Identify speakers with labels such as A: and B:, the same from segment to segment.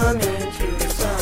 A: coming to.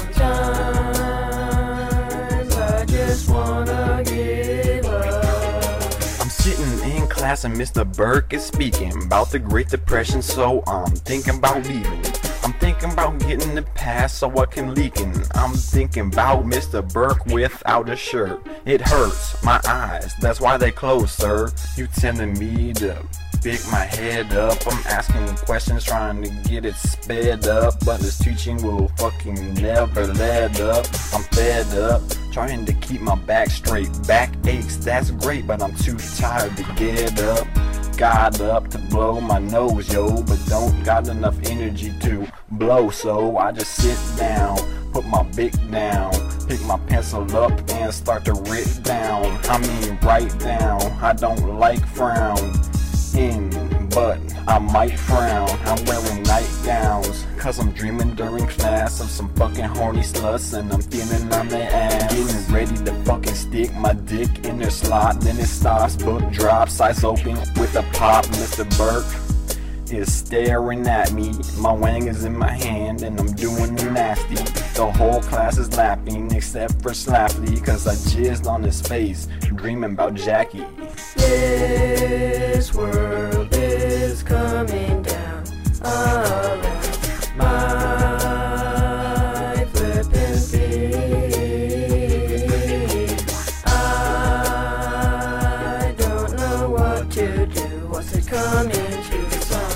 A: Sometimes I just wanna give up.
B: I'm sitting in class and Mr. Burke is speaking about the Great Depression, so I'm thinking about leaving. I'm thinking about getting it passed so I can leaking. I'm thinking about Mr. Burke without a shirt. It hurts my eyes, that's why they close, sir. You telling me to pick my head up. I'm asking questions, trying to get it sped up, but this teaching will fucking never let up. I'm fed up, trying to keep my back straight. Back aches, that's great, but I'm too tired to get up. Got up to blow my nose, yo, but don't got enough energy to blow, so I just sit down, put my Bic down, pick my pencil up and start to write down. I mean write down. I don't like frown but I might frown. I'm wearing nightgowns cause I'm dreaming during class of some fucking horny sluts, and I'm feeling on their ass, getting ready to fucking stick my dick in their slot. Then it stops, book drops, eyes open with a pop. Mr. Burke is staring at me, my wang is in my hand and I'm doing the nasty. The whole class is laughing except for Slappy, cause I jizzed on his face dreaming about Jackie.
A: This world is coming down around my flippin' feet. I don't know what to do. What's it coming to?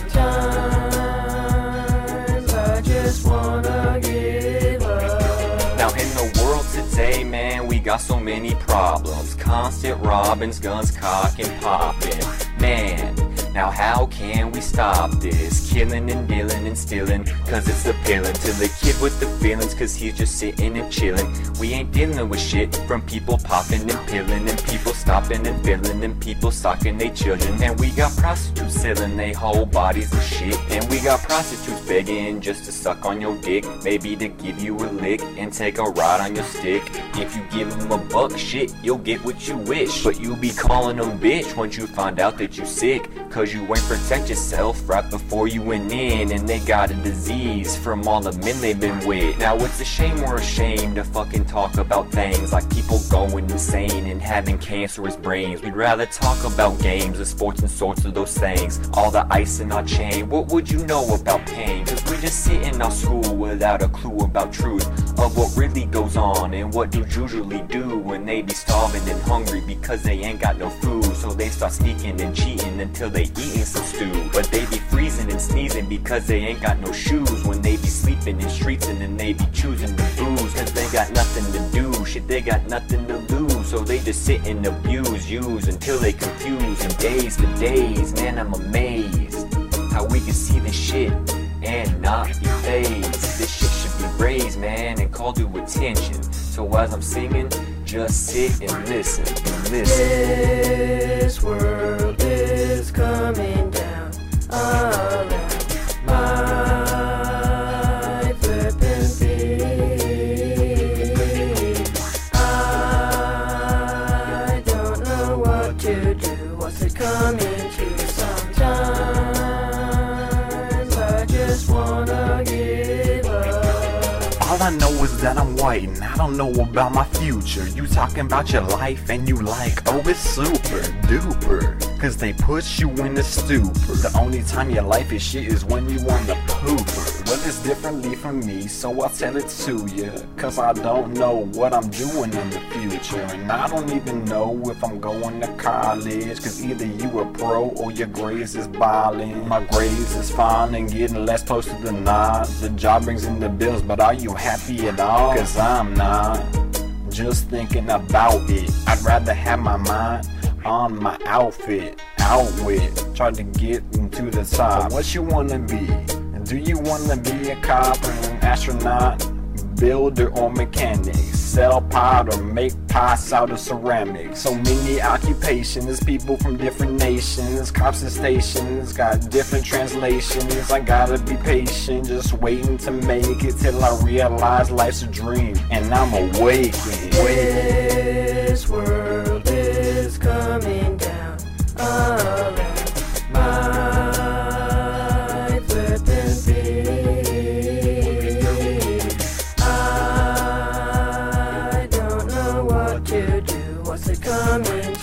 A: Sometimes I just wanna give up.
C: Now in the world today, man, we got so many problems. Constant robbings, guns cocking, popping. Man, now how can we stop this? Killing and dealing and stealing, cause it's appealing to the kid with the feelings, cause he's just sitting and chilling. We ain't dealing with shit from people popping and pilling, and people stopping and filling, and people stalking they children. And we got prostitutes selling they whole bodies of shit, and we got prostitutes begging just to suck on your dick, maybe to give you a lick and take a ride on your stick. If you give them a buck, shit, you'll get what you wish, but you'll be calling them bitch once you find out that you sick, cause you ain't protect yourself right before you went in, and they got a disease from all the men they've been with. Now it's a shame we're ashamed to fucking talk about things like people going insane and having cancerous brains. We'd rather talk about games and sports and sorts of those things. All the ice in our chain, what would you know about pain? Cause we just sit in our school without a clue about truth of what really goes on, and what dudes usually do when they be starving and hungry because they ain't got no food. So they start sneaking and cheating until they eating some stew, but they be freezing and sneezing because they ain't got no shoes. When they be sleeping in streets and then they be choosing to booze, cause they got nothing to do, shit, they got nothing to lose. So they just sit and abuse, use until they confuse. And days to days, man, I'm amazed how we can see this shit and not be fazed. This shit should be raised, man, and called to attention. So as I'm singing, just sit and listen and listen.
A: This world is coming down around my flippin' feet. I don't know what to do. What's it coming to? Sometimes I just wanna give up.
B: All I know is that I'm white and I don't know about my future. You talking about your life and you like, oh, it's super duper, cause they put you in a stupor. The only time your life is shit is when you on the pooper. Well, it's differently from me, so I'll tell it to you, cause I don't know what I'm doing in the future. And I don't even know if I'm going to college, cause either you a pro or your grades is balling. My grades is fine and getting less close to the nod. The job brings in the bills, but are you happy at all? Cause I'm not, just thinking about it. I'd rather have my mind on my outfit, outwit, try to get into the top. So what you wanna be? Do you wanna be a cop or an astronaut, builder or mechanic, sell pot or make pots out of ceramics? So many occupations, people from different nations, cops and stations, got different translations. I gotta be patient, just waiting to make it till I realize life's a dream and I'm awakened.
A: This world is coming down around my flippin' feet. coming